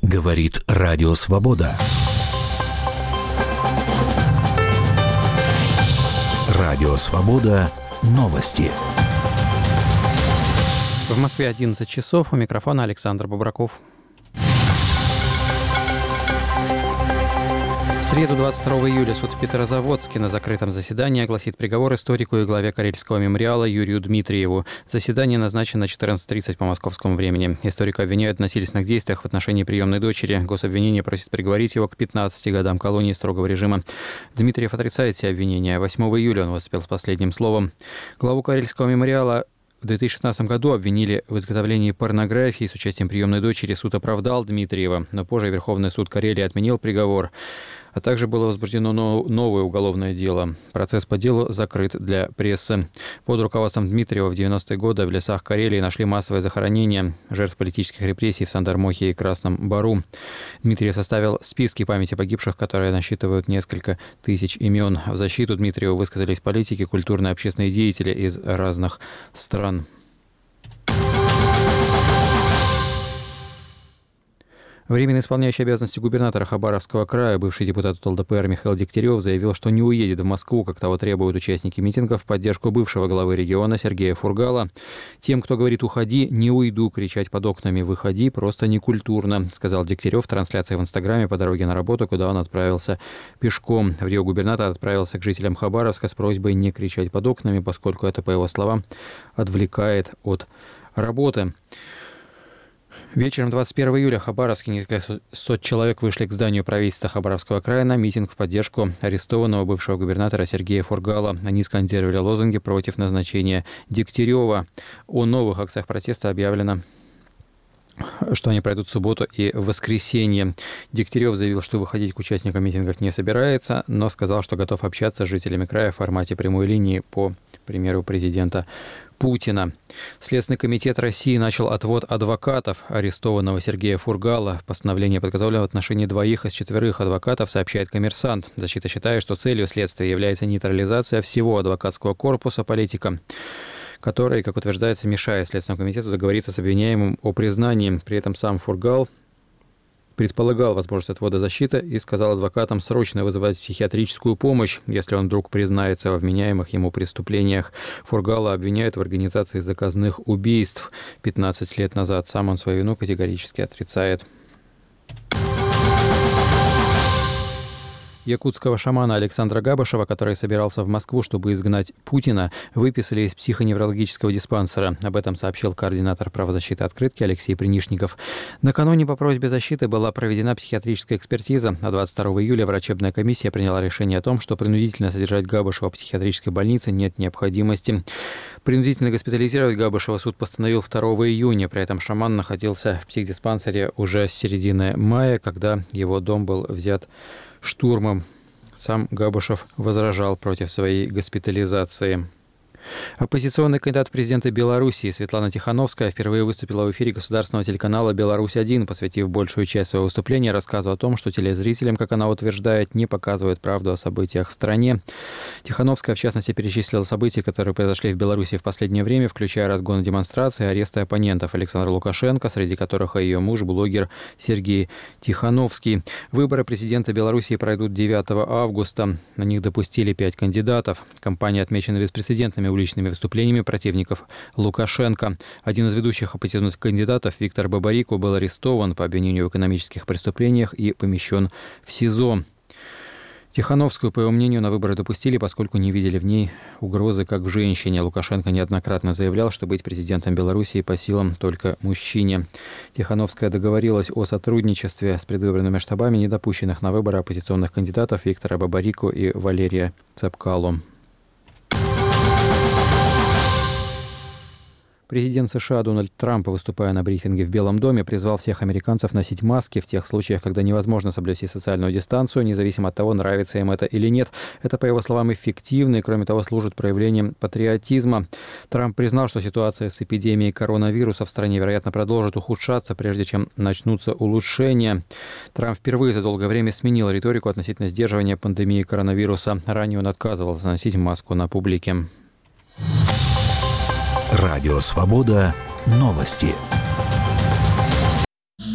Говорит Радио Свобода. Радио Свобода. Новости. В Москве 11 часов. У микрофона Александр Бобраков. В среду 22 июля суд в Петрозаводске на закрытом заседании огласит приговор историку и главе Карельского мемориала Юрию Дмитриеву. Заседание назначено на 14:30 по московскому времени. Историка обвиняют в насильственных действиях в отношении приемной дочери. Гособвинение просит приговорить его к 15 годам колонии строгого режима. Дмитриев отрицает все обвинения. 8 июля он выступил с последним словом. Главу Карельского мемориала в 2016 году обвинили в изготовлении порнографии с участием приемной дочери. Суд оправдал Дмитриева, но позже Верховный суд Карелии отменил приговор. А также было возбуждено новое уголовное дело. Процесс по делу закрыт для прессы. Под руководством Дмитриева в 90-е годы в лесах Карелии нашли массовое захоронение жертв политических репрессий в Сандармохе и Красном Бару. Дмитриев составил списки памяти погибших, которые насчитывают несколько тысяч имен. В защиту Дмитриева высказались политики, культурные и общественные деятели из разных стран. Временно исполняющий обязанности губернатора Хабаровского края, бывший депутат от ЛДПР Михаил Дегтярев заявил, что не уедет в Москву, как того требуют участники митинга в поддержку бывшего главы региона Сергея Фургала. «Тем, кто говорит «уходи», не уйду», кричать под окнами «выходи» просто некультурно», сказал Дегтярев в трансляции в Инстаграме по дороге на работу, куда он отправился пешком. В Рио губернатор отправился к жителям Хабаровска с просьбой не кричать под окнами, поскольку это, по его словам, отвлекает от работы. Вечером 21 июля в Хабаровске несколько сот человек вышли к зданию правительства Хабаровского края на митинг в поддержку арестованного бывшего губернатора Сергея Фургала. Они скандировали лозунги против назначения Дегтярева. О новых акциях протеста объявлено, что они пройдут в субботу и в воскресенье. Дегтярев заявил, что выходить к участникам митингов не собирается, но сказал, что готов общаться с жителями края в формате прямой линии, по примеру президента Путина. Следственный комитет России начал отвод адвокатов арестованного Сергея Фургала. Постановление подготовлено в отношении 2 из 4 адвокатов, сообщает «Коммерсант». Защита считает, что целью следствия является нейтрализация всего адвокатского корпуса политика, который, как утверждается, мешает Следственному комитету договориться с обвиняемым о признании. При этом сам Фургал предполагал возможность отвода защиты и сказал адвокатам срочно вызывать психиатрическую помощь, если он вдруг признается во вменяемых ему преступлениях. Фургала обвиняют в организации заказных убийств 15 лет назад. Сам он свою вину категорически отрицает. Якутского шамана Александра Габышева, который собирался в Москву, чтобы изгнать Путина, выписали из психоневрологического диспансера. Об этом сообщил координатор правозащиты «Открытки» Алексей Принишников. Накануне по просьбе защиты была проведена психиатрическая экспертиза, а 22 июля врачебная комиссия приняла решение о том, что принудительно содержать Габышева в психиатрической больнице нет необходимости. Принудительно госпитализировать Габышева суд постановил 2 июня. При этом шаман находился в психдиспансере уже с середины мая, когда его дом был взят штурмом. Сам Габышев возражал против своей госпитализации. Оппозиционный кандидат в президенты Белоруссии Светлана Тихановская впервые выступила в эфире государственного телеканала «Беларусь-1», посвятив большую часть своего выступления рассказу о том, что телезрителям, как она утверждает, не показывают правду о событиях в стране. Тихановская, в частности, перечислила события, которые произошли в Беларуси в последнее время, включая разгон демонстраций и аресты оппонентов Александра Лукашенко, среди которых и ее муж, блогер Сергей Тихановский. Выборы президента Белоруссии пройдут 9 августа. На них допустили 5 кандидатов. Кампания отмечена беспрецедентными уличными выступлениями противников Лукашенко. Один из ведущих оппозиционных кандидатов, Виктор Бабарико, был арестован по обвинению в экономических преступлениях и помещен в СИЗО. Тихановскую, по его мнению, на выборы допустили, поскольку не видели в ней угрозы как в женщине. Лукашенко неоднократно заявлял, что быть президентом Белоруссии по силам только мужчине. Тихановская договорилась о сотрудничестве с предвыборными штабами недопущенных на выборы оппозиционных кандидатов Виктора Бабарико и Валерия Цепкало. Президент США Дональд Трамп, выступая на брифинге в Белом доме, призвал всех американцев носить маски в тех случаях, когда невозможно соблюсти социальную дистанцию, независимо от того, нравится им это или нет. Это, по его словам, эффективно и, кроме того, служит проявлением патриотизма. Трамп признал, что ситуация с эпидемией коронавируса в стране, вероятно, продолжит ухудшаться, прежде чем начнутся улучшения. Трамп впервые за долгое время сменил риторику относительно сдерживания пандемии коронавируса. Ранее он отказывался носить маску на публике. Радио Свобода. Новости.